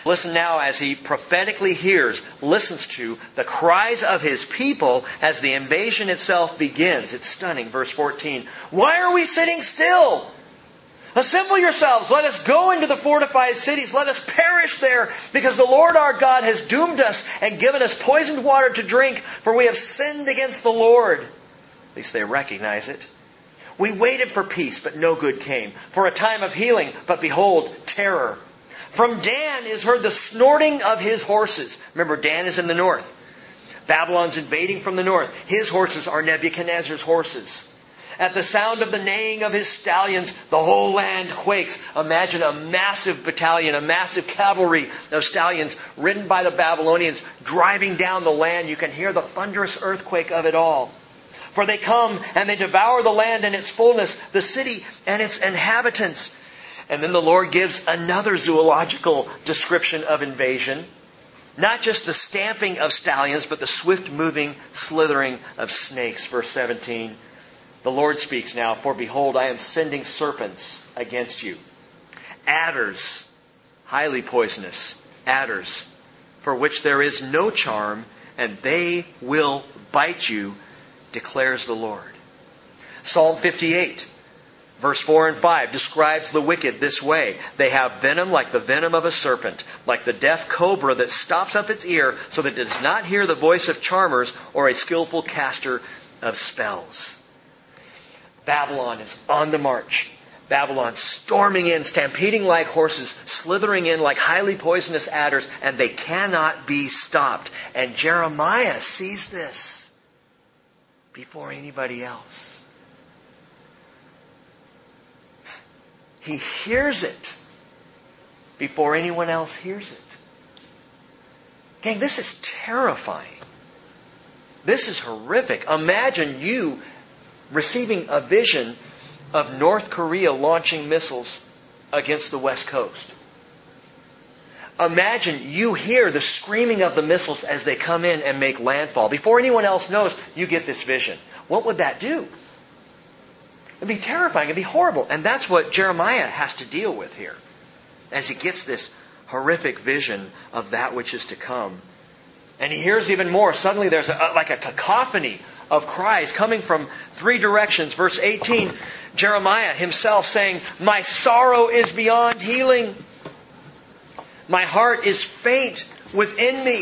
Listen now as he prophetically listens to the cries of his people as the invasion itself begins. It's stunning. Verse 14. Why are we sitting still? Assemble yourselves. Let us go into the fortified cities. Let us perish there, because the Lord our God has doomed us and given us poisoned water to drink, for we have sinned against the Lord. At least they recognize it. We waited for peace, but no good came. For a time of healing, but behold, terror. From Dan is heard the snorting of his horses. Remember, Dan is in the north. Babylon's invading from the north. His horses are Nebuchadnezzar's horses. At the sound of the neighing of his stallions, the whole land quakes. Imagine a massive battalion, a massive cavalry of stallions ridden by the Babylonians driving down the land. You can hear the thunderous earthquake of it all. For they come and they devour the land and its fullness, the city and its inhabitants. And then the Lord gives another zoological description of invasion. Not just the stamping of stallions, but the swift moving, slithering of snakes. Verse 17. The Lord speaks now, for behold, I am sending serpents against you. Adders, highly poisonous, adders, for which there is no charm, and they will bite you, declares the Lord. Psalm 58, verse 4 and 5 describes the wicked this way. They have venom like the venom of a serpent, like the deaf cobra that stops up its ear so that it does not hear the voice of charmers or a skillful caster of spells. Babylon is on the march. Babylon storming in, stampeding like horses, slithering in like highly poisonous adders, and they cannot be stopped. And Jeremiah sees this before anybody else. He hears it before anyone else hears it. Gang, this is terrifying. This is horrific. Imagine you receiving a vision of North Korea launching missiles against the West Coast. Imagine you hear the screaming of the missiles as they come in and make landfall. Before anyone else knows, you get this vision. What would that do? It'd be terrifying. It'd be horrible. And that's what Jeremiah has to deal with here as he gets this horrific vision of that which is to come. And he hears even more. Suddenly there's like a cacophony of cries coming from three directions. Verse 18, Jeremiah himself saying, my sorrow is beyond healing. My heart is faint within me.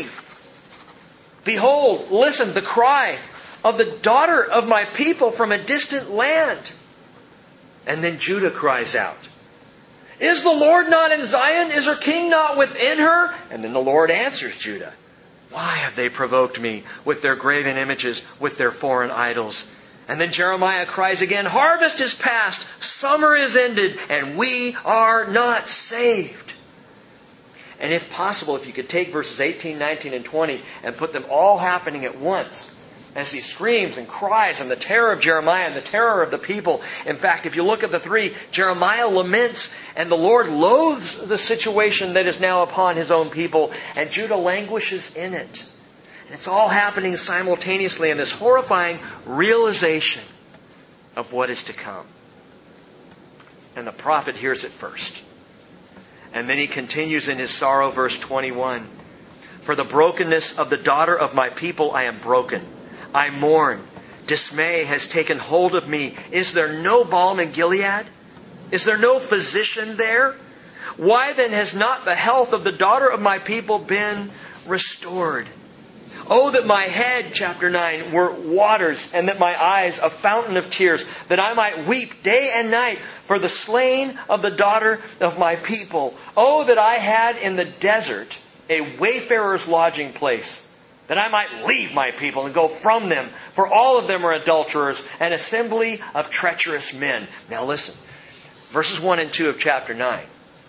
Behold, listen, the cry of the daughter of my people from a distant land. And then Judah cries out, is the Lord not in Zion? Is her king not within her? And then the Lord answers Judah. Why have they provoked me with their graven images, with their foreign idols? And then Jeremiah cries again, harvest is past, summer is ended, and we are not saved. And if possible, if you could take verses 18, 19, and 20 and put them all happening at once, as he screams and cries and the terror of Jeremiah and the terror of the people. In fact, if you look at the three, Jeremiah laments and the Lord loathes the situation that is now upon his own people, and Judah languishes in it. And it's all happening simultaneously in this horrifying realization of what is to come. And the prophet hears it first. And then he continues in his sorrow, verse 21. For the brokenness of the daughter of my people I am broken. I mourn. Dismay has taken hold of me. Is there no balm in Gilead? Is there no physician there? Why then has not the health of the daughter of my people been restored? Oh, that my head, chapter 9, were waters, and that my eyes a fountain of tears, that I might weep day and night for the slain of the daughter of my people. Oh, that I had in the desert a wayfarer's lodging place, that I might leave my people and go from them, for all of them are adulterers, an assembly of treacherous men. Now listen, verses 1 and 2 of chapter 9.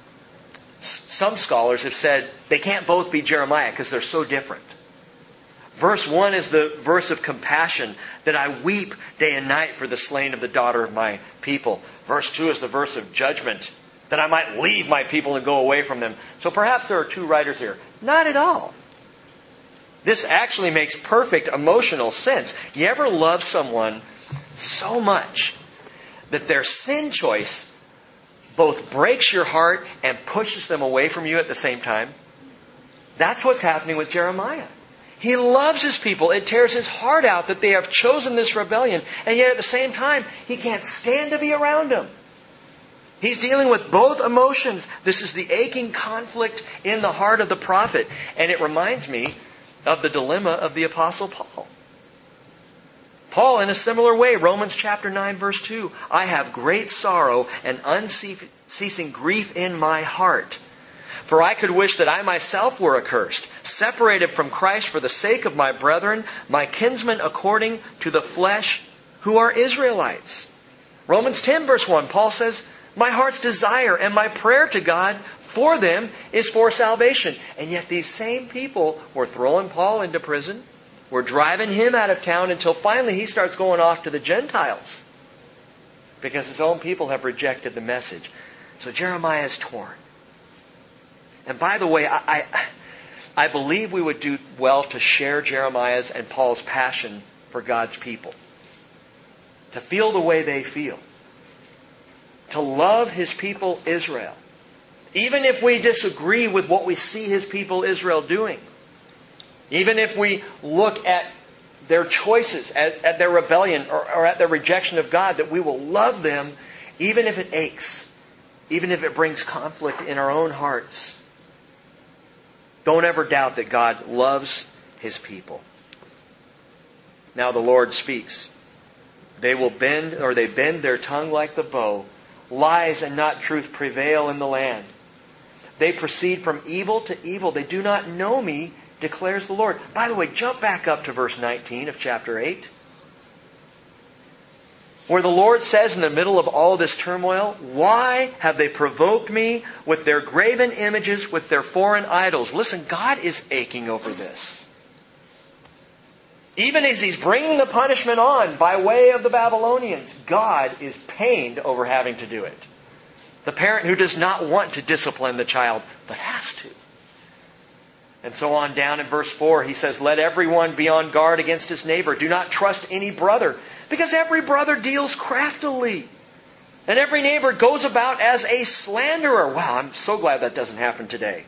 Some scholars have said they can't both be Jeremiah because they're so different. Verse 1 is the verse of compassion, that I weep day and night for the slain of the daughter of my people. Verse 2 is the verse of judgment, that I might leave my people and go away from them. So perhaps there are two writers here. Not at all. This actually makes perfect emotional sense. You ever love someone so much that their sin choice both breaks your heart and pushes them away from you at the same time? That's what's happening with Jeremiah. He loves his people. It tears his heart out that they have chosen this rebellion. And yet at the same time, he can't stand to be around them. He's dealing with both emotions. This is the aching conflict in the heart of the prophet. And it reminds me of the dilemma of the Apostle Paul. Paul, in a similar way, Romans chapter 9, verse 2, I have great sorrow and unceasing grief in my heart. For I could wish that I myself were accursed, separated from Christ for the sake of my brethren, my kinsmen according to the flesh, who are Israelites. Romans 10, verse 1, Paul says, my heart's desire and my prayer to God for them is for salvation. And yet these same people were throwing Paul into prison, were driving him out of town until finally he starts going off to the Gentiles. Because his own people have rejected the message. So Jeremiah is torn. And by the way, I believe we would do well to share Jeremiah's and Paul's passion for God's people. To feel the way they feel. To love His people Israel. Even if we disagree with what we see His people Israel doing. Even if we look at their choices, at their rebellion, or at their rejection of God, that we will love them even if it aches. Even if it brings conflict in our own hearts. Don't ever doubt that God loves His people. Now the Lord speaks. They bend their tongue like the bow. Lies and not truth prevail in the land. They proceed from evil to evil. They do not know me, declares the Lord. By the way, jump back up to verse 19 of chapter 8. Where the Lord says in the middle of all this turmoil, why have they provoked me with their graven images, with their foreign idols? Listen, God is aching over this. Even as He's bringing the punishment on by way of the Babylonians, God is pained over having to do it. The parent who does not want to discipline the child, but has to. And so on down in verse 4, he says, let everyone be on guard against his neighbor. Do not trust any brother, because every brother deals craftily. And every neighbor goes about as a slanderer. Wow, I'm so glad that doesn't happen today.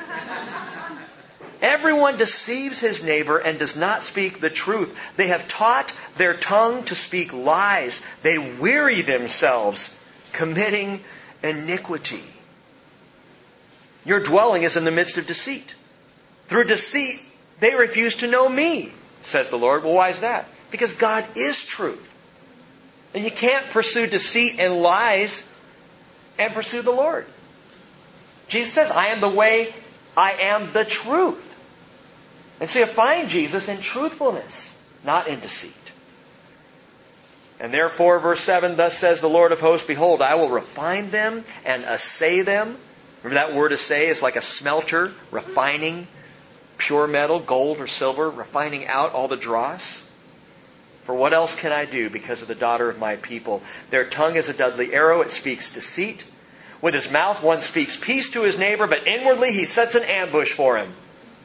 Everyone deceives his neighbor and does not speak the truth. They have taught their tongue to speak lies. They weary themselves, committing iniquity. Your dwelling is in the midst of deceit. Through deceit, they refuse to know me, says the Lord. Well, why is that? Because God is truth. And you can't pursue deceit and lies and pursue the Lord. Jesus says, I am the way, I am the truth. And so you find Jesus in truthfulness, not in deceit. And therefore, verse 7, thus says the Lord of hosts, behold, I will refine them and assay them. Remember that word assay is like a smelter, refining pure metal, gold or silver, refining out all the dross. For what else can I do because of the daughter of my people? Their tongue is a deadly arrow, it speaks deceit. With his mouth one speaks peace to his neighbor, but inwardly he sets an ambush for him.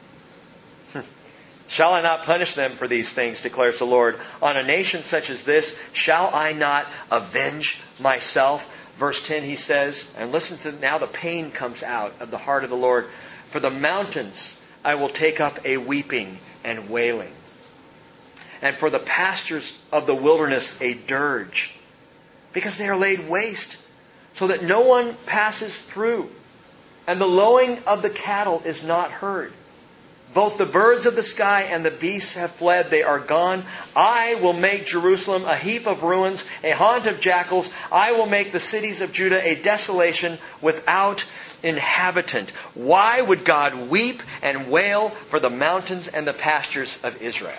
Shall I not punish them for these things, declares the Lord? On a nation such as this, shall I not avenge myself? Verse 10 he says, and listen to now the pain comes out of the heart of the Lord. For the mountains I will take up a weeping and wailing. And for the pastures of the wilderness a dirge. Because they are laid waste, so that no one passes through. And the lowing of the cattle is not heard. Both the birds of the sky and the beasts have fled. They are gone. I will make Jerusalem a heap of ruins, a haunt of jackals. I will make the cities of Judah a desolation without inhabitant. Why would God weep and wail for the mountains and the pastures of Israel?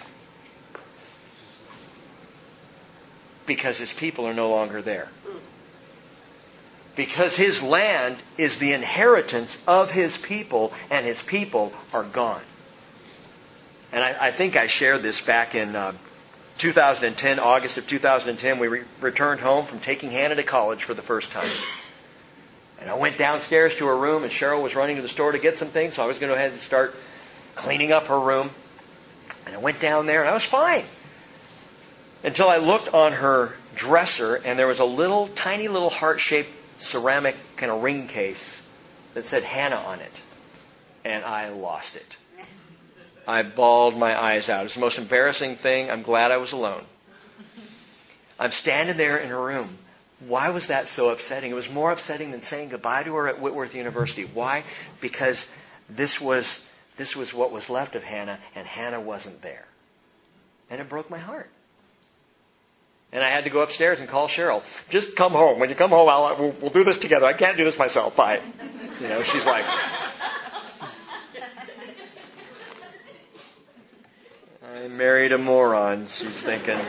Because His people are no longer there. Because His land is the inheritance of His people, and His people are gone. And I think I shared this back in 2010, August of 2010. We returned home from taking Hannah to college for the first time. And I went downstairs to her room, and Cheryl was running to the store to get some things, so I was going to go ahead and start cleaning up her room. And I went down there, and I was fine. Until I looked on her dresser, and there was a tiny little heart-shaped ceramic kind of ring case that said Hannah on it. And I lost it. I bawled my eyes out. It's the most embarrassing thing. I'm glad I was alone. I'm standing there in a room. Why was that so upsetting? It was more upsetting than saying goodbye to her at Whitworth University. Why? Because this was what was left of Hannah, and Hannah wasn't there. And it broke my heart. And I had to go upstairs and call Cheryl. Just come home. When you come home, we'll do this together. I can't do this myself. Bye. She's like... I married a moron, she's thinking,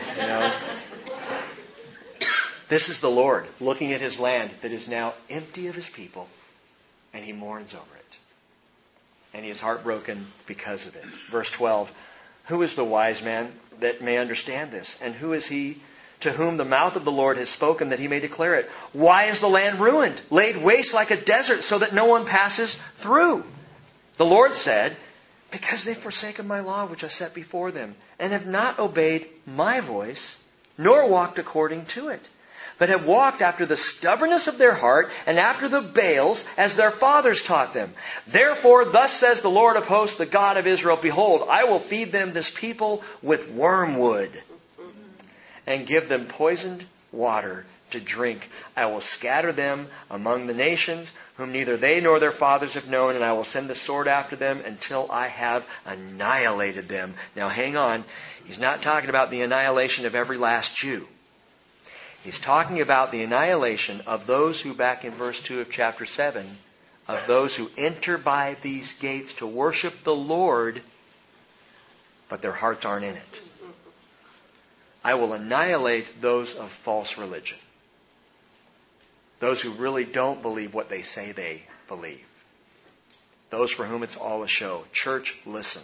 This is the Lord looking at His land that is now empty of His people, and He mourns over it. And He is heartbroken because of it. Verse 12, who is the wise man that may understand this? And who is he to whom the mouth of the Lord has spoken that He may declare it? Why is the land ruined, laid waste like a desert, so that no one passes through? The Lord said, because they've forsaken my law which I set before them, and have not obeyed my voice, nor walked according to it, but have walked after the stubbornness of their heart, and after the Baals, as their fathers taught them. Therefore, thus says the Lord of hosts, the God of Israel, behold, I will feed them, this people, with wormwood, and give them poisoned water to drink. I will scatter them among the nations, whom neither they nor their fathers have known, and I will send the sword after them until I have annihilated them. Now hang on. He's not talking about the annihilation of every last Jew. He's talking about the annihilation of those who, back in verse 2 of chapter 7, of those who enter by these gates to worship the Lord, but their hearts aren't in it. I will annihilate those of false religion. Those who really don't believe what they say they believe. Those for whom it's all a show. Church, listen.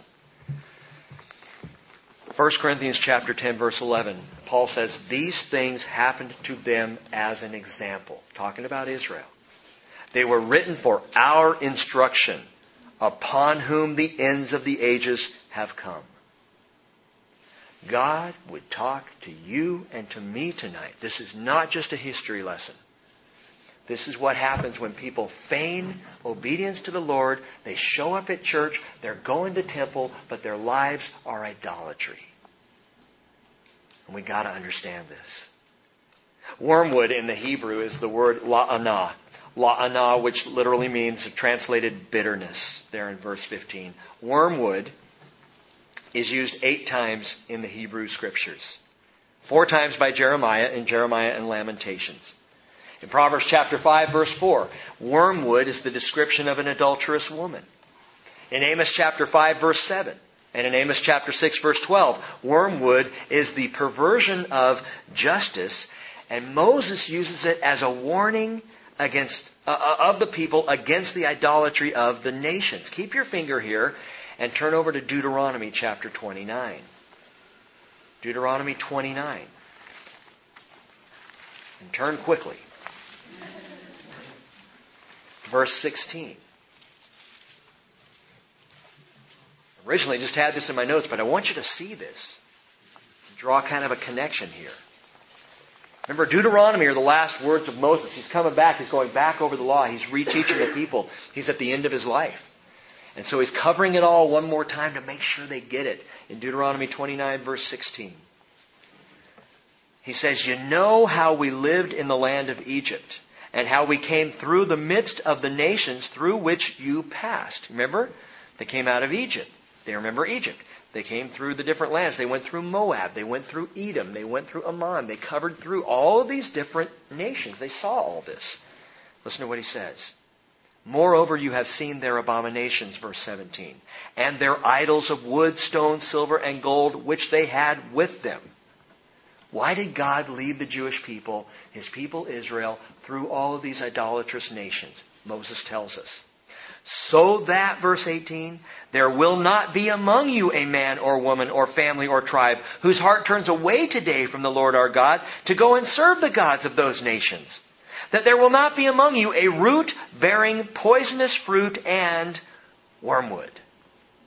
1 Corinthians chapter 10, verse 11. Paul says, these things happened to them as an example. Talking about Israel. They were written for our instruction, upon whom the ends of the ages have come. God would talk to you and to me tonight. This is not just a history lesson. This is what happens when people feign obedience to the Lord. They show up at church, they're going to temple, but their lives are idolatry. And we got to understand this. Wormwood in the Hebrew is the word la'anah. La'anah, which literally means translated bitterness, there in verse 15. Wormwood is used 8 times in the Hebrew Scriptures. 4 times by Jeremiah in Jeremiah and Lamentations. In Proverbs chapter 5, verse 4, wormwood is the description of an adulterous woman. In Amos chapter 5, verse 7, and in Amos chapter 6, verse 12, wormwood is the perversion of justice, and Moses uses it as a warning against of the people against the idolatry of the nations. Keep your finger here and turn over to Deuteronomy chapter 29. Deuteronomy 29. And turn quickly. Verse 16. Originally, I just had this in my notes, but I want you to see this. Draw kind of a connection here. Remember, Deuteronomy are the last words of Moses. He's coming back. He's going back over the law. He's reteaching the people. He's at the end of his life. And so he's covering it all one more time to make sure they get it. In Deuteronomy 29, verse 16. He says, you know how we lived in the land of Egypt, and how we came through the midst of the nations through which you passed. Remember? They came out of Egypt. They remember Egypt. They came through the different lands. They went through Moab. They went through Edom. They went through Ammon. They covered through all of these different nations. They saw all this. Listen to what he says. Moreover, you have seen their abominations, verse 17, and their idols of wood, stone, silver, and gold, which they had with them. Why did God lead the Jewish people, His people Israel, through all of these idolatrous nations? Moses tells us. So that, verse 18, there will not be among you a man or woman or family or tribe whose heart turns away today from the Lord our God to go and serve the gods of those nations. That there will not be among you a root bearing poisonous fruit and wormwood.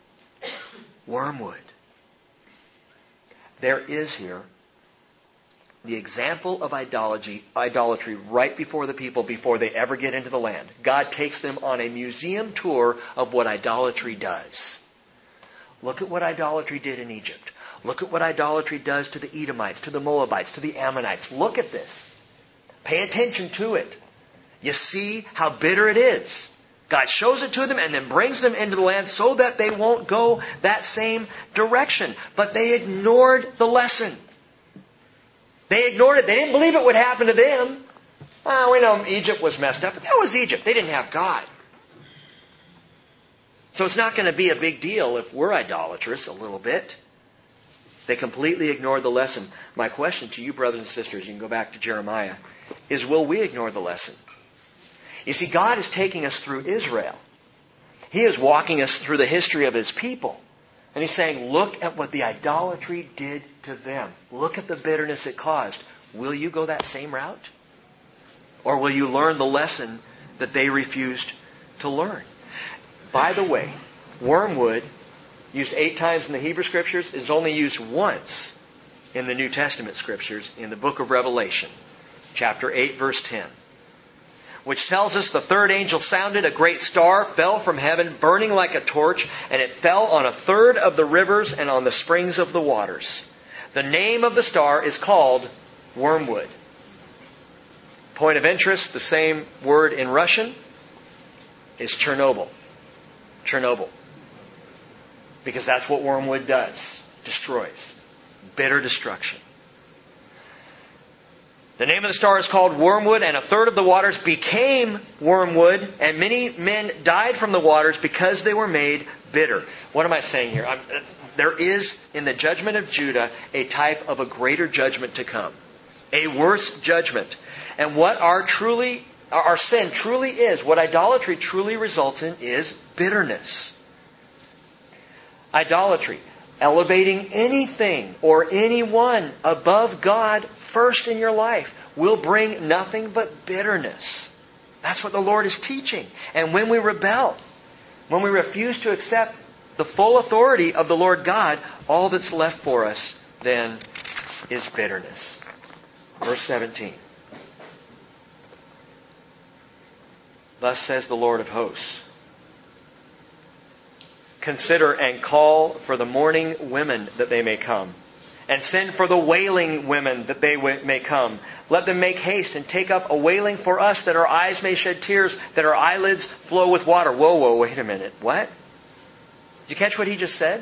Wormwood. There is here the example of idolatry right before the people before they ever get into the land. God takes them on a museum tour of what idolatry does. Look at what idolatry did in Egypt. Look at what idolatry does to the Edomites, to the Moabites, to the Ammonites. Look at this. Pay attention to it. You see how bitter it is. God shows it to them and then brings them into the land so that they won't go that same direction. But they ignored the lesson. They ignored it. They didn't believe it would happen to them. We know Egypt was messed up, but that was Egypt. They didn't have God. So it's not going to be a big deal if we're idolatrous a little bit. They completely ignored the lesson. My question to you, brothers and sisters, you can go back to Jeremiah, is will we ignore the lesson? You see, God is taking us through Israel. He is walking us through the history of His people. And He's saying, look at what the idolatry did to them. Look at the bitterness it caused. Will you go that same route? Or will you learn the lesson that they refused to learn? By the way, wormwood, used 8 times in the Hebrew Scriptures, is only used once in the New Testament Scriptures in the book of Revelation, chapter 8, verse 10. Which tells us the third angel sounded, a great star fell from heaven, burning like a torch, and it fell on 1/3 of the rivers and on the springs of the waters. The name of the star is called wormwood. Point of interest, the same word in Russian is Chernobyl. Chernobyl. Because that's what wormwood does. Destroys. Bitter destruction. The name of the star is called wormwood, and 1/3 of the waters became wormwood, and many men died from the waters because they were made bitter. What am I saying here? There is, in the judgment of Judah, a type of a greater judgment to come. A worse judgment. And what our sin truly is, what idolatry truly results in, is bitterness. Idolatry. Elevating anything or anyone above God first in your life will bring nothing but bitterness. That's what the Lord is teaching. And when we rebel, when we refuse to accept the full authority of the Lord God, all that's left for us then is bitterness. Verse 17. Thus says the Lord of hosts. Consider and call for the mourning women that they may come. And send for the wailing women that they may come. Let them make haste and take up a wailing for us, that our eyes may shed tears, that our eyelids flow with water. Whoa, wait a minute. What? Did you catch what he just said?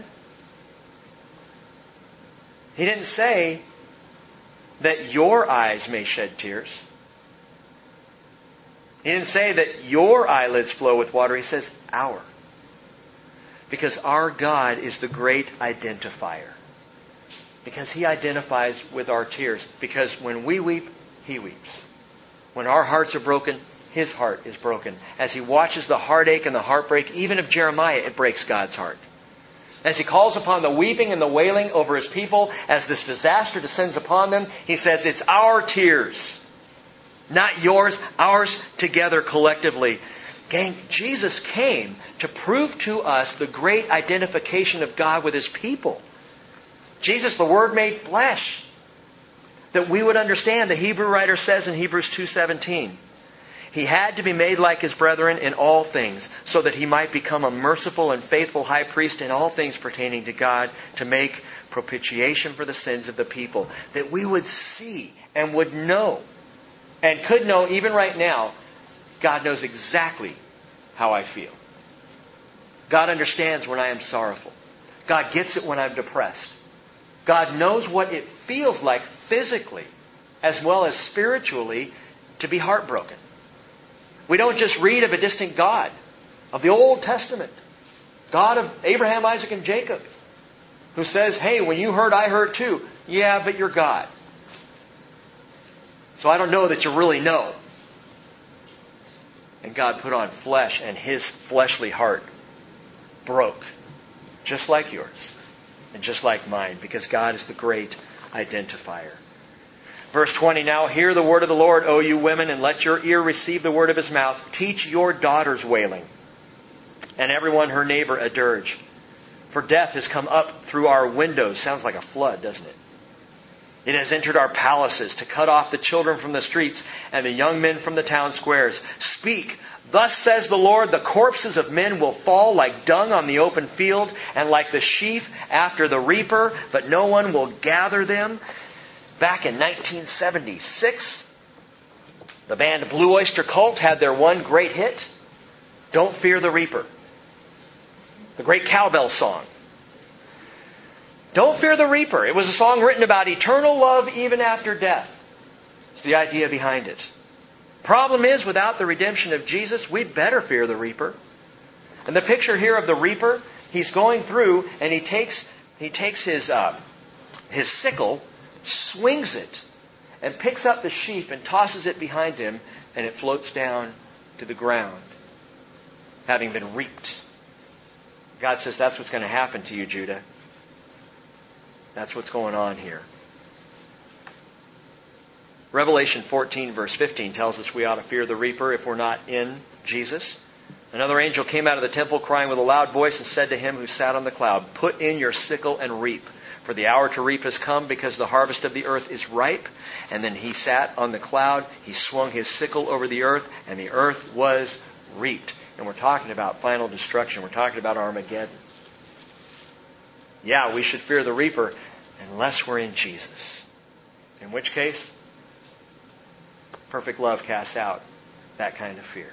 He didn't say that your eyes may shed tears. He didn't say that your eyelids flow with water. He says our. Because our God is the great identifier. Because He identifies with our tears. Because when we weep, He weeps. When our hearts are broken, His heart is broken. As He watches the heartache and the heartbreak, even of Jeremiah, it breaks God's heart. As He calls upon the weeping and the wailing over His people, as this disaster descends upon them, He says, it's our tears. Not yours, ours together collectively. Gang, Jesus came to prove to us the great identification of God with His people. Jesus, the Word made flesh. That we would understand, the Hebrew writer says in Hebrews 2:17, He had to be made like His brethren in all things, so that He might become a merciful and faithful high priest in all things pertaining to God, to make propitiation for the sins of the people. That we would see and would know, and could know even right now, God knows exactly how I feel. God understands when I am sorrowful. God gets it when I'm depressed. God knows what it feels like physically as well as spiritually to be heartbroken. We don't just read of a distant God of the Old Testament, God of Abraham, Isaac, and Jacob, who says, hey, when you hurt, I hurt too. Yeah, but you're God. So I don't know that you really know. And God put on flesh, and His fleshly heart broke, just like yours, and just like mine, because God is the great identifier. Verse 20, now hear the word of the Lord, O you women, and let your ear receive the word of His mouth. Teach your daughters wailing, and everyone her neighbor a dirge. For death has come up through our windows. Sounds like a flood, doesn't it? It has entered our palaces to cut off the children from the streets and the young men from the town squares. Speak, thus says the Lord, the corpses of men will fall like dung on the open field and like the sheaf after the reaper, but no one will gather them. Back in 1976, the band Blue Oyster Cult had their one great hit, Don't Fear the Reaper. The great cowbell song. Don't fear the reaper. It was a song written about eternal love even after death. It's the idea behind it. Problem is, without the redemption of Jesus, we'd better fear the reaper. And the picture here of the reaper, he's going through and he takes his sickle, swings it, and picks up the sheaf and tosses it behind him, and it floats down to the ground, having been reaped. God says, that's what's going to happen to you, Judah. That's what's going on here. Revelation 14 verse 15 tells us we ought to fear the reaper if we're not in Jesus. Another angel came out of the temple crying with a loud voice and said to him who sat on the cloud, Put in your sickle and reap, for the hour to reap has come because the harvest of the earth is ripe. And then he sat on the cloud, he swung his sickle over the earth, and the earth was reaped. And we're talking about final destruction. We're talking about Armageddon. Yeah, we should fear the reaper unless we're in Jesus. In which case, perfect love casts out that kind of fear.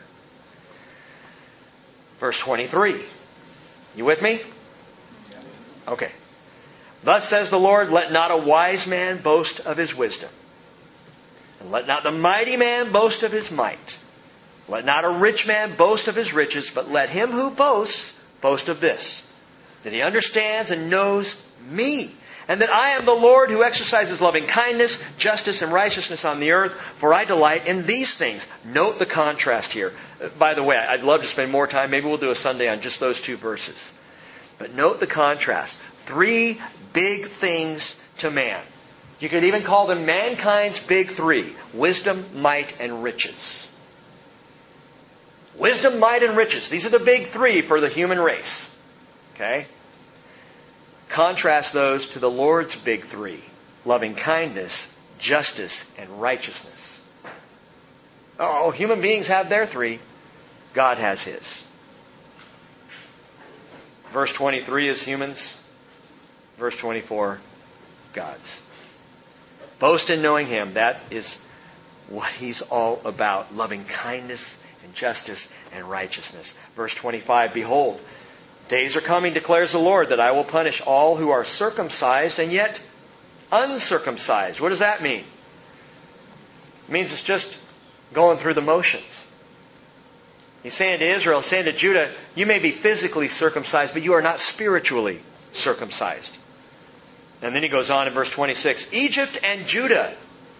Verse 23. You with me? Okay. Thus says the Lord, let not a wise man boast of his wisdom, and let not the mighty man boast of his might. Let not a rich man boast of his riches, but let him who boasts boast of this, that he understands and knows me, and that I am the Lord who exercises loving kindness, justice, and righteousness on the earth, for I delight in these things. Note the contrast here. By the way, I'd love to spend more time. Maybe we'll do a Sunday on just those two verses. But note the contrast. 3 big things to man. You could even call them mankind's big 3. Wisdom, might, and riches. Wisdom, might, and riches. These are the big 3 for the human race. Okay? Contrast those to the Lord's big 3. Loving kindness, justice, and righteousness. Oh, human beings have their 3. God has His. Verse 23 is humans. Verse 24, God's. Boast in knowing Him. That is what He's all about. Loving kindness and justice and righteousness. Verse 25, Behold, days are coming, declares the Lord, that I will punish all who are circumcised and yet uncircumcised. What does that mean? It means it's just going through the motions. He's saying to Israel, saying to Judah, you may be physically circumcised, but you are not spiritually circumcised. And then he goes on in verse 26, Egypt and Judah,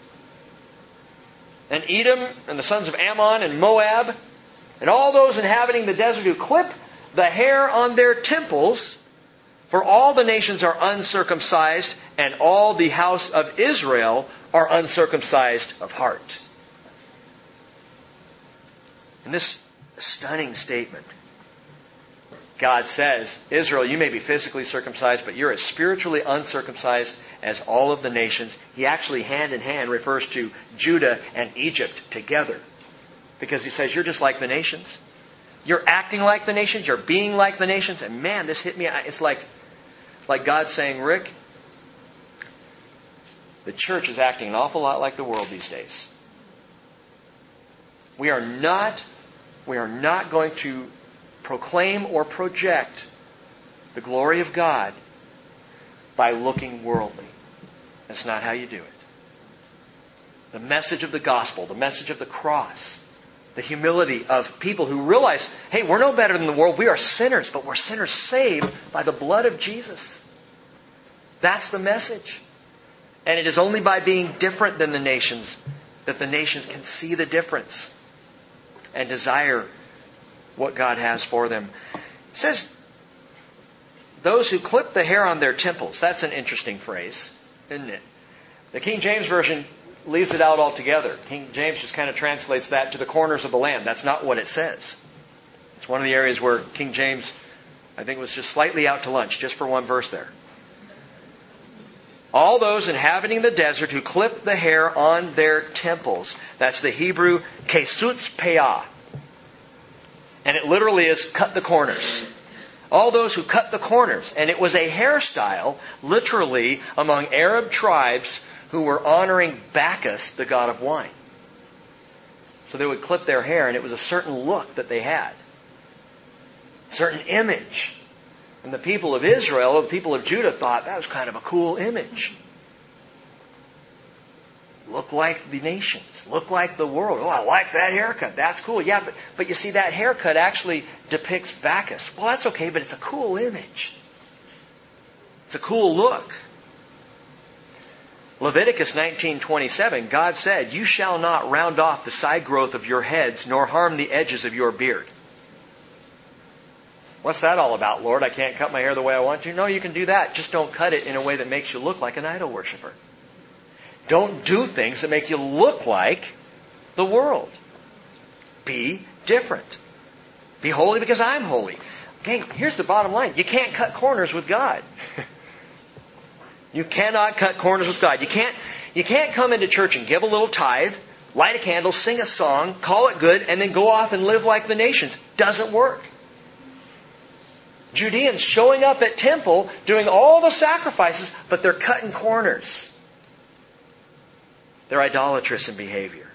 and Edom, and the sons of Ammon, and Moab, and all those inhabiting the desert who clip the hair on their temples, for all the nations are uncircumcised, and all the house of Israel are uncircumcised of heart. In this stunning statement, God says, Israel, you may be physically circumcised, but you're as spiritually uncircumcised as all of the nations. He actually hand in hand refers to Judah and Egypt together. Because he says, you're just like the nations. You're acting like the nations. You're being like the nations. And man, this hit me. It's like God saying, Rick, the church is acting an awful lot like the world these days. We are not going to proclaim or project the glory of God by looking worldly. That's not how you do it. The message of the gospel, the message of the cross, the humility of people who realize, hey, we're no better than the world. We are sinners, but we're sinners saved by the blood of Jesus. That's the message. And it is only by being different than the nations that the nations can see the difference and desire what God has for them. It says, those who clip the hair on their temples. That's an interesting phrase, isn't it? The King James Version leaves it out altogether. King James just kind of translates that to the corners of the land. That's not what it says. It's one of the areas where King James, I think, was just slightly out to lunch, just for one verse there. All those inhabiting the desert who clip the hair on their temples. That's the Hebrew kesutz peah. And it literally is cut the corners. All those who cut the corners. And it was a hairstyle, literally, among Arab tribes who were honoring Bacchus, the god of wine. So they would clip their hair, and it was a certain look that they had. A certain image. And the people of Israel, the people of Judah, thought that was kind of a cool image. Look like the nations. Look like the world. Oh, I like that haircut. That's cool. Yeah, but you see, that haircut actually depicts Bacchus. Well, that's okay, but it's a cool image. It's a cool look. Leviticus 19:27, God said, "You shall not round off the side growth of your heads, nor harm the edges of your beard." What's that all about, Lord? I can't cut my hair the way I want to. No, you can do that. Just don't cut it in a way that makes you look like an idol worshiper. Don't do things that make you look like the world. Be different. Be holy because I'm holy. Gang, here's the bottom line. You can't cut corners with God. You cannot cut corners with God. You can't come into church and give a little tithe, light a candle, sing a song, call it good, and then go off and live like the nations. Doesn't work. Judeans showing up at temple, doing all the sacrifices, but they're cutting corners. They're idolatrous in behavior.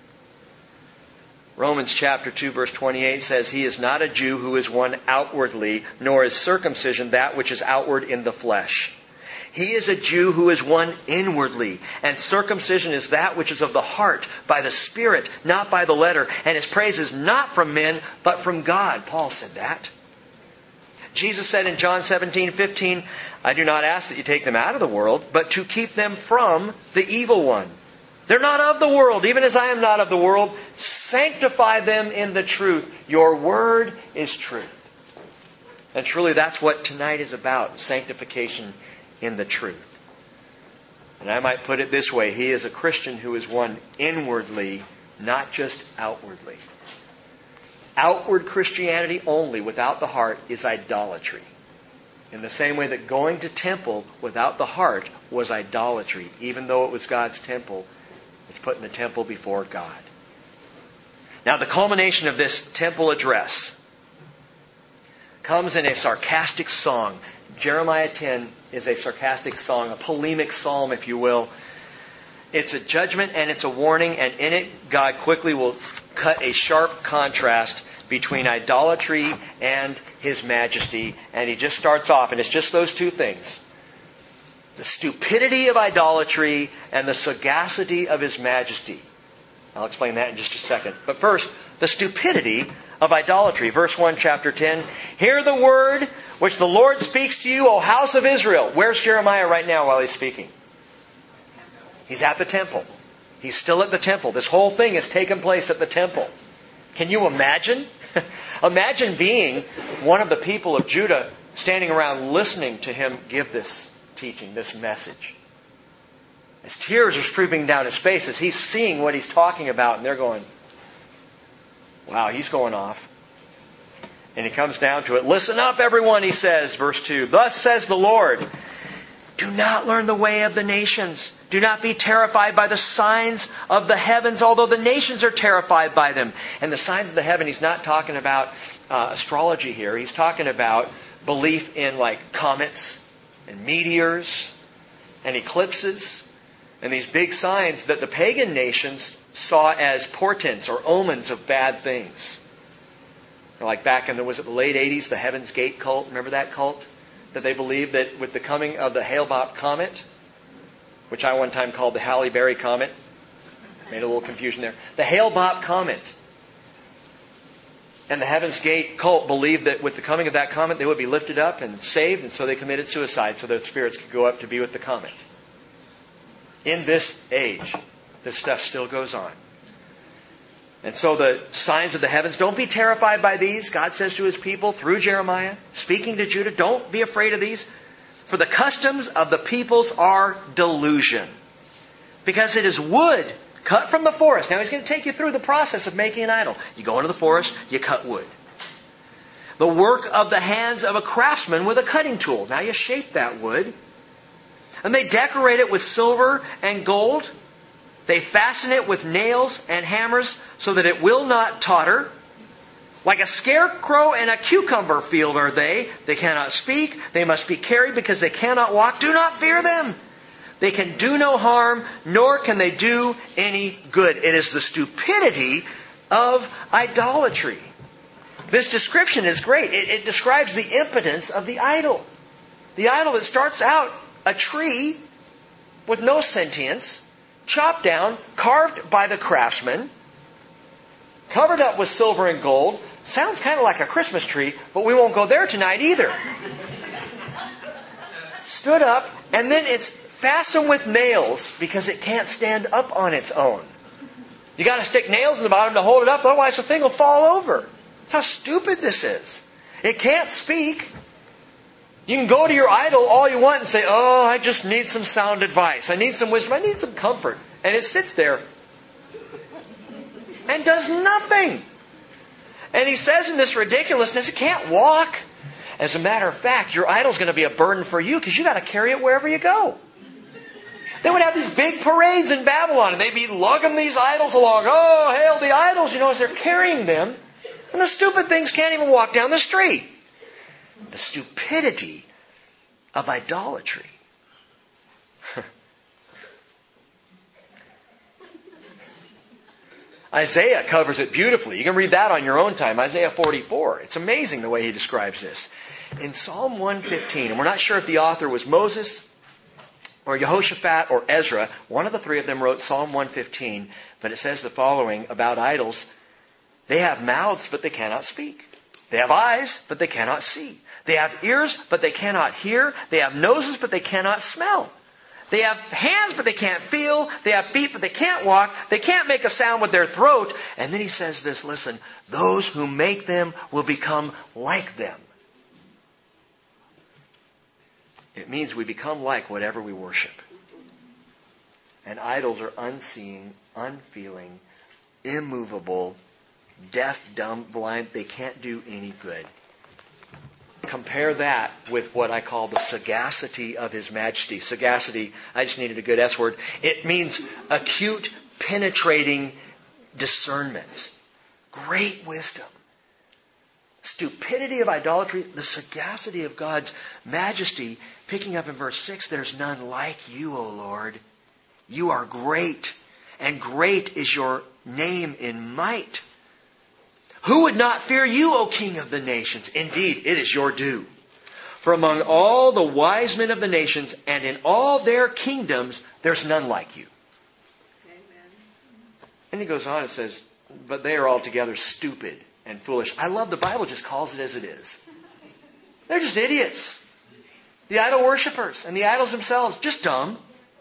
Romans chapter 2 verse 28 says, "He is not a Jew who is one outwardly, nor is circumcision that which is outward in the flesh. He is a Jew who is one inwardly, and circumcision is that which is of the heart, by the Spirit, not by the letter. And his praise is not from men, but from God." Paul said that. Jesus said in John 17:15, "I do not ask that you take them out of the world, but to keep them from the evil one. They're not of the world, even as I am not of the world. Sanctify them in the truth. Your word is truth." And truly that's what tonight is about, sanctification in the truth. And I might put it this way, he is a Christian who is one inwardly, not just outwardly. Outward Christianity only without the heart is idolatry. In the same way that going to temple without the heart was idolatry, even though it was God's temple, it's putting the temple before God. Now the culmination of this temple address comes in a sarcastic song. Jeremiah 10 is a sarcastic song, a polemic psalm, if you will. It's a judgment and it's a warning, and in it, God quickly will cut a sharp contrast between idolatry and His majesty. And He just starts off, and it's just those two things. The stupidity of idolatry and the sagacity of His majesty. I'll explain that in just a second. But first, the stupidity of idolatry. Verse 1, chapter 10. "Hear the word which the Lord speaks to you, O house of Israel." Where's Jeremiah right now while he's speaking? He's at the temple. He's still at the temple. This whole thing has taken place at the temple. Can you imagine? Imagine being one of the people of Judah standing around listening to him give this teaching, this message. His tears are streaming down his face as he's seeing what he's talking about, and they're going, wow, he's going off. And he comes down to it. "Listen up, everyone," he says, verse 2. "Thus says the Lord, do not learn the way of the nations. Do not be terrified by the signs of the heavens, although the nations are terrified by them." And the signs of the heaven, he's not talking about astrology here. He's talking about belief in like comets and meteors and eclipses and these big signs that the pagan nations saw as portents or omens of bad things. Like back in the late 80s, the Heaven's Gate cult. Remember that cult? That they believed that with the coming of the Hale-Bopp comet, which I one time called the Halle Berry comet. Made a little confusion there. The Hale-Bopp comet. And the Heaven's Gate cult believed that with the coming of that comet, they would be lifted up and saved, and so they committed suicide so their spirits could go up to be with the comet. In this age, this stuff still goes on. And so the signs of the heavens, don't be terrified by these. God says to His people through Jeremiah, speaking to Judah, don't be afraid of these. For the customs of the peoples are delusion. Because it is wood cut from the forest. Now He's going to take you through the process of making an idol. You go into the forest, you cut wood. The work of the hands of a craftsman with a cutting tool. Now you shape that wood. And they decorate it with silver and gold. They fasten it with nails and hammers so that it will not totter. Like a scarecrow in a cucumber field are they. They cannot speak. They must be carried because they cannot walk. Do not fear them. They can do no harm, nor can they do any good. It is the stupidity of idolatry. This description is great. It describes the impotence of the idol. The idol that starts out a tree with no sentience, chopped down, carved by the craftsman, covered up with silver and gold. Sounds kind of like a Christmas tree, but we won't go there tonight either. Stood up, and then it's fastened with nails because it can't stand up on its own. You got to stick nails in the bottom to hold it up, otherwise the thing will fall over. That's how stupid this is. It can't speak. You can go to your idol all you want and say, oh, I just need some sound advice. I need some wisdom. I need some comfort. And it sits there and does nothing. And he says in this ridiculousness, it can't walk. As a matter of fact, your idol's going to be a burden for you because you got to carry it wherever you go. They would have these big parades in Babylon and they'd be lugging these idols along. Oh, hail the idols, as they're carrying them. And the stupid things can't even walk down the street. The stupidity of idolatry. Isaiah covers it beautifully. You can read that on your own time. Isaiah 44. It's amazing the way he describes this. In Psalm 115, and we're not sure if the author was Moses or Jehoshaphat or Ezra. One of the three of them wrote Psalm 115. But it says the following about idols. They have mouths, but they cannot speak. They have eyes, but they cannot see. They have ears, but they cannot hear. They have noses, but they cannot smell. They have hands, but they can't feel. They have feet, but they can't walk. They can't make a sound with their throat. And then he says this, listen, those who make them will become like them. It means we become like whatever we worship. And idols are unseeing, unfeeling, immovable, deaf, dumb, blind. They can't do any good. Compare that with what I call the sagacity of His Majesty. Sagacity, I just needed a good S word. It means acute, penetrating discernment. Great wisdom. Stupidity of idolatry, the sagacity of God's majesty. Picking up in verse 6, there's none like you, O Lord. You are great, and great is your name in might. Who would not fear you, O King of the nations? Indeed, it is your due. For among all the wise men of the nations and in all their kingdoms, there's none like you. Amen. And he goes on and says, but they are altogether stupid and foolish. I love the Bible just calls it as it is. They're just idiots. The idol worshippers and the idols themselves, just dumb.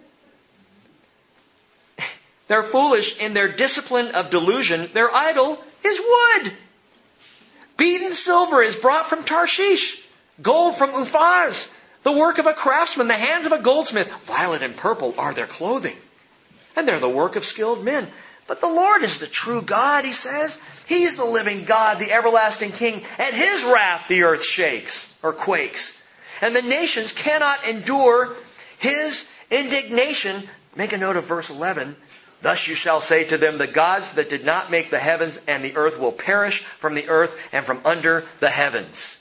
They're foolish in their discipline of delusion. Their idol is wood. Beaten silver is brought from Tarshish. Gold from Uphaz. The work of a craftsman, the hands of a goldsmith. Violet and purple are their clothing. And they're the work of skilled men. But the Lord is the true God, he says. He's the living God, the everlasting King. At His wrath the earth shakes or quakes. And the nations cannot endure His indignation. Make a note of verse 11. Thus you shall say to them, the gods that did not make the heavens and the earth will perish from the earth and from under the heavens.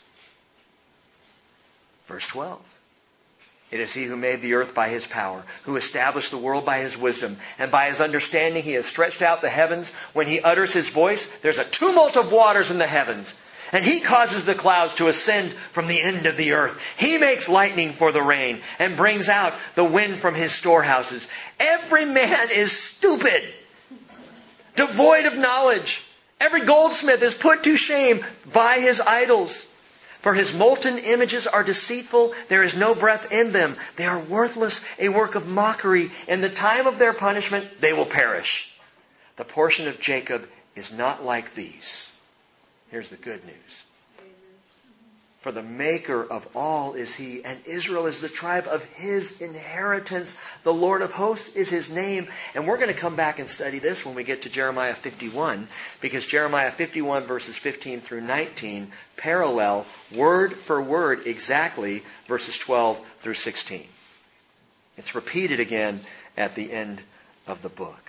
Verse 12. It is He who made the earth by His power, who established the world by His wisdom, and by His understanding He has stretched out the heavens. When He utters His voice, there's a tumult of waters in the heavens. And He causes the clouds to ascend from the end of the earth. He makes lightning for the rain and brings out the wind from His storehouses. Every man is stupid, devoid of knowledge. Every goldsmith is put to shame by his idols. For his molten images are deceitful. There is no breath in them. They are worthless, a work of mockery. In the time of their punishment, they will perish. The portion of Jacob is not like these. Here's the good news. For the maker of all is He, and Israel is the tribe of His inheritance. The Lord of hosts is His name. And we're going to come back and study this when we get to Jeremiah 51, because Jeremiah 51 verses 15 through 19 parallel, word for word, exactly verses 12 through 16. It's repeated again at the end of the book.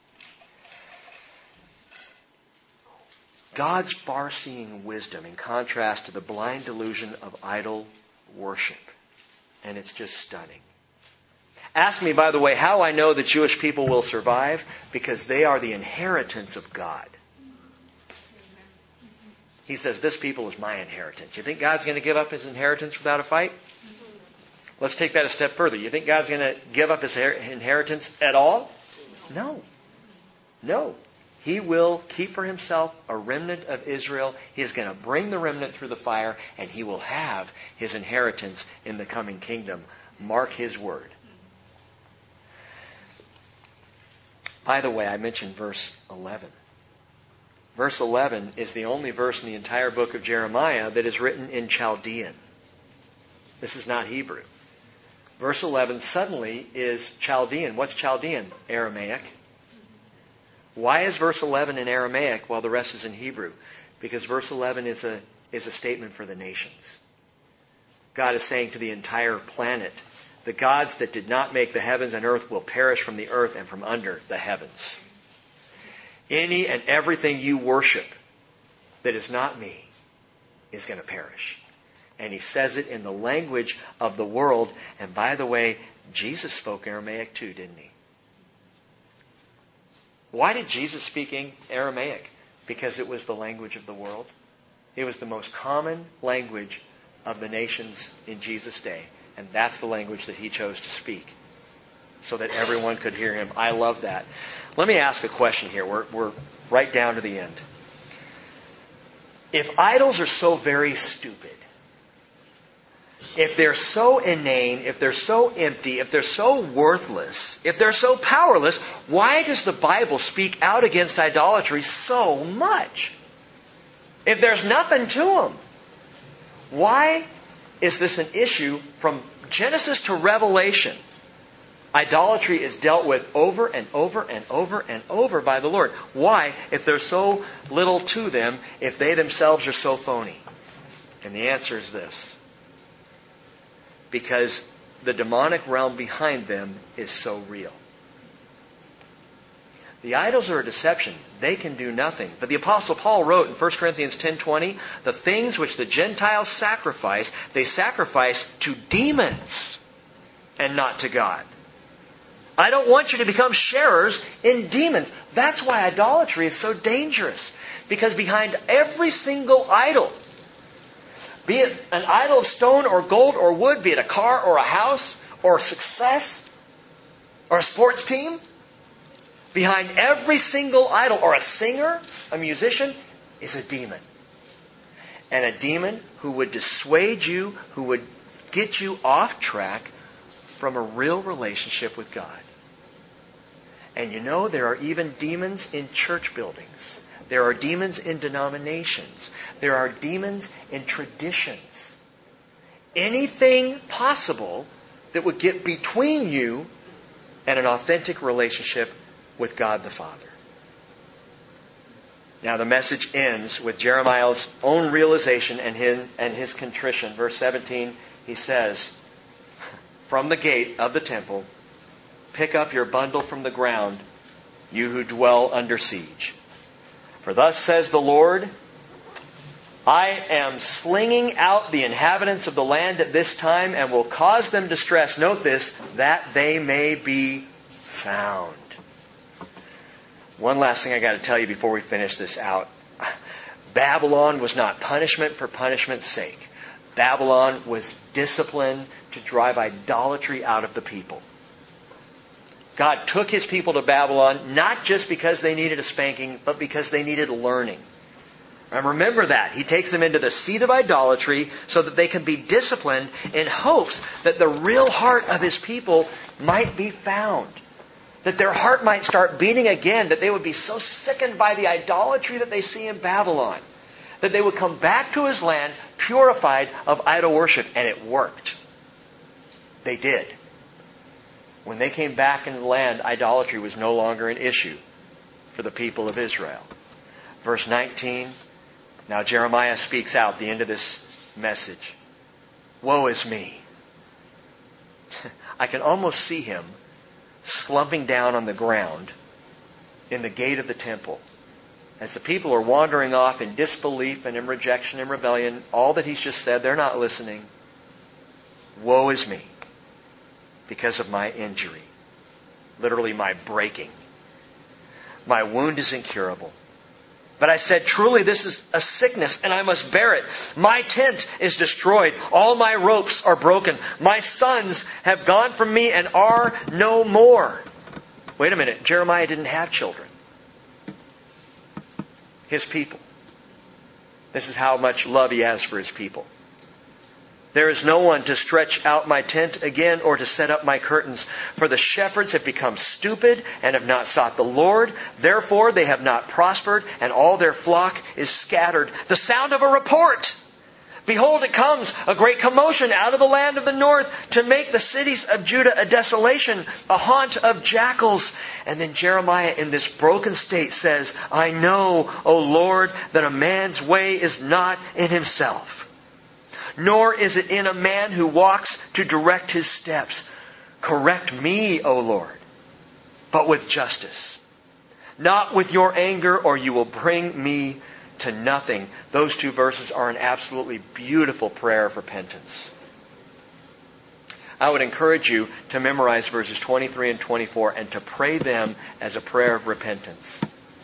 God's far-seeing wisdom in contrast to the blind delusion of idol worship. And it's just stunning. Ask me, by the way, how I know the Jewish people will survive. Because they are the inheritance of God. He says, this people is my inheritance. You think God's going to give up His inheritance without a fight? Let's take that a step further. You think God's going to give up His inheritance at all? No. No. He will keep for Himself a remnant of Israel. He is going to bring the remnant through the fire, and He will have His inheritance in the coming kingdom. Mark His word. By the way, I mentioned verse 11. Verse 11 is the only verse in the entire book of Jeremiah that is written in Chaldean. This is not Hebrew. Verse 11 suddenly is Chaldean. What's Chaldean? Aramaic. Why is verse 11 in Aramaic while the rest is in Hebrew? Because verse 11 is a statement for the nations. God is saying to the entire planet, the gods that did not make the heavens and earth will perish from the earth and from under the heavens. Any and everything you worship that is not me is going to perish. And He says it in the language of the world. And by the way, Jesus spoke Aramaic too, didn't He? Why did Jesus speak Aramaic? Because it was the language of the world. It was the most common language of the nations in Jesus' day. And that's the language that He chose to speak, so that everyone could hear Him. I love that. Let me ask a question here. We're right down to the end. If idols are so very stupid, if they're so inane, if they're so empty, if they're so worthless, if they're so powerless, why does the Bible speak out against idolatry so much? If there's nothing to them, why is this an issue from Genesis to Revelation? Idolatry is dealt with over and over and over and over by the Lord. Why, if there's so little to them, if they themselves are so phony? And the answer is this. Because the demonic realm behind them is so real. The idols are a deception. They can do nothing. But the Apostle Paul wrote in 1 Corinthians 10:20, the things which the Gentiles sacrifice, they sacrifice to demons and not to God. I don't want you to become sharers in demons. That's why idolatry is so dangerous. Because behind every single idol, be it an idol of stone or gold or wood, be it a car or a house or success or a sports team, behind every single idol or a singer, a musician, is a demon. And a demon who would dissuade you, who would get you off track from a real relationship with God. And you know, there are even demons in church buildings. There are demons in denominations. There are demons in traditions. Anything possible that would get between you and an authentic relationship with God the Father. Now the message ends with Jeremiah's own realization and his contrition. Verse 17, he says, from the gate of the temple, pick up your bundle from the ground, you who dwell under siege. For thus says the Lord, I am slinging out the inhabitants of the land at this time and will cause them distress. Note this, that they may be found. One last thing I got to tell you before we finish this out. Babylon was not punishment for punishment's sake. Babylon was discipline to drive idolatry out of the people. God took His people to Babylon not just because they needed a spanking, but because they needed learning. And remember that. He takes them into the seat of idolatry so that they can be disciplined in hopes that the real heart of His people might be found. That their heart might start beating again, that they would be so sickened by the idolatry that they see in Babylon, that they would come back to His land purified of idol worship. And it worked. They did. When they came back into the land, idolatry was no longer an issue for the people of Israel. Verse 19, now Jeremiah speaks out the end of this message. Woe is me. I can almost see him slumping down on the ground in the gate of the temple. As the people are wandering off in disbelief and in rejection and rebellion, all that he's just said, they're not listening. Woe is me because of my injury. Literally my breaking. My wound is incurable. But I said, truly this is a sickness and I must bear it. My tent is destroyed. All my ropes are broken. My sons have gone from me and are no more. Wait a minute. Jeremiah didn't have children. His people. This is how much love he has for his people. There is no one to stretch out my tent again or to set up my curtains. For the shepherds have become stupid and have not sought the Lord. Therefore they have not prospered and all their flock is scattered. The sound of a report. Behold, it comes, a great commotion out of the land of the north to make the cities of Judah a desolation, a haunt of jackals. And then Jeremiah in this broken state says, I know, O Lord, that a man's way is not in himself. Nor is it in a man who walks to direct his steps. Correct me, O Lord, but with justice. Not with your anger, or you will bring me to nothing. Those two verses are an absolutely beautiful prayer of repentance. I would encourage you to memorize verses 23 and 24 and to pray them as a prayer of repentance.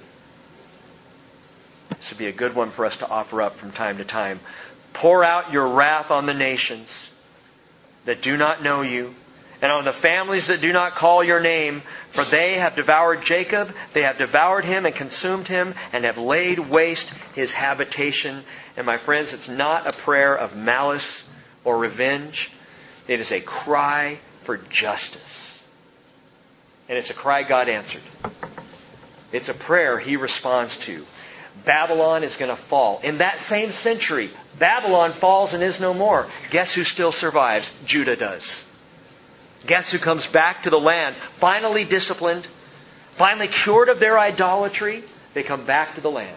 This would be a good one for us to offer up from time to time. Pour out your wrath on the nations that do not know you, and on the families that do not call your name, for they have devoured Jacob, they have devoured him and consumed him, and have laid waste his habitation. And my friends, it's not a prayer of malice or revenge. It is a cry for justice. And it's a cry God answered. It's a prayer He responds to. Babylon is going to fall. In that same century, Babylon falls and is no more. Guess who still survives? Judah does. Guess who comes back to the land, finally disciplined, finally cured of their idolatry? They come back to the land.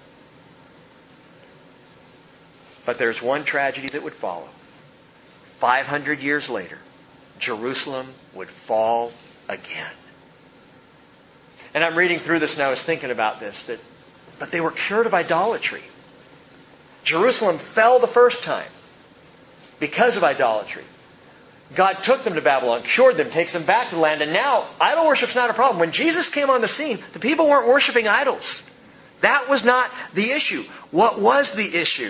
But there's one tragedy that would follow. 500 years later, Jerusalem would fall again. And I'm reading through this and I was thinking about this, but they were cured of idolatry. Jerusalem fell the first time because of idolatry. God took them to Babylon, cured them, takes them back to the land, and now idol worship's not a problem. When Jesus came on the scene, the people weren't worshiping idols. That was not the issue. What was the issue?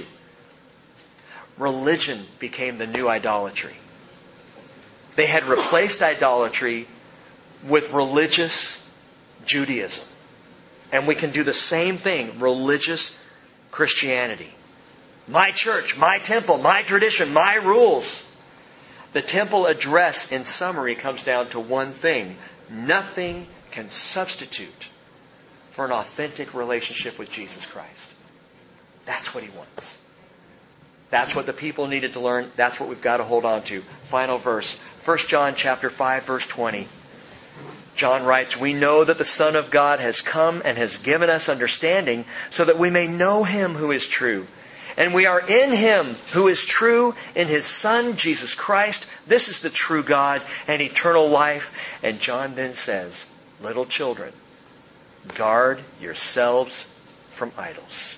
Religion became the new idolatry. They had replaced idolatry with religious Judaism. And we can do the same thing, religious Christianity. My church, my temple, my tradition, my rules. The temple address, in summary, comes down to one thing. Nothing can substitute for an authentic relationship with Jesus Christ. That's what He wants. That's what the people needed to learn. That's what we've got to hold on to. Final verse. 1 John chapter 5, verse 20. John writes, we know that the Son of God has come and has given us understanding so that we may know Him who is true. And we are in Him who is true, in His Son, Jesus Christ. This is the true God and eternal life. And John then says, little children, guard yourselves from idols.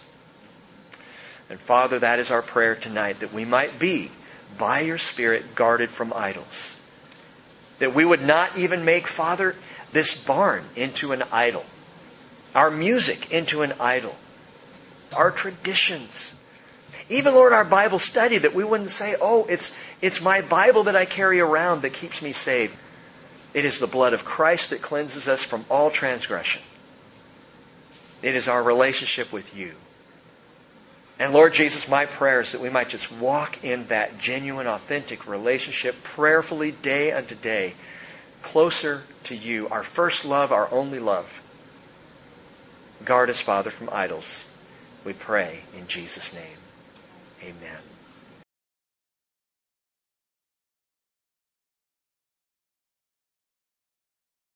And Father, that is our prayer tonight, that we might be, by Your Spirit, guarded from idols. That we would not even make, Father, this barn into an idol. Our music into an idol. Our traditions. Even, Lord, our Bible study, that we wouldn't say, oh, it's my Bible that I carry around that keeps me saved. It is the blood of Christ that cleanses us from all transgression. It is our relationship with You. And Lord Jesus, my prayer is that we might just walk in that genuine, authentic relationship prayerfully day unto day, closer to You, our first love, our only love. Guard us, Father, from idols. We pray in Jesus' name. Amen.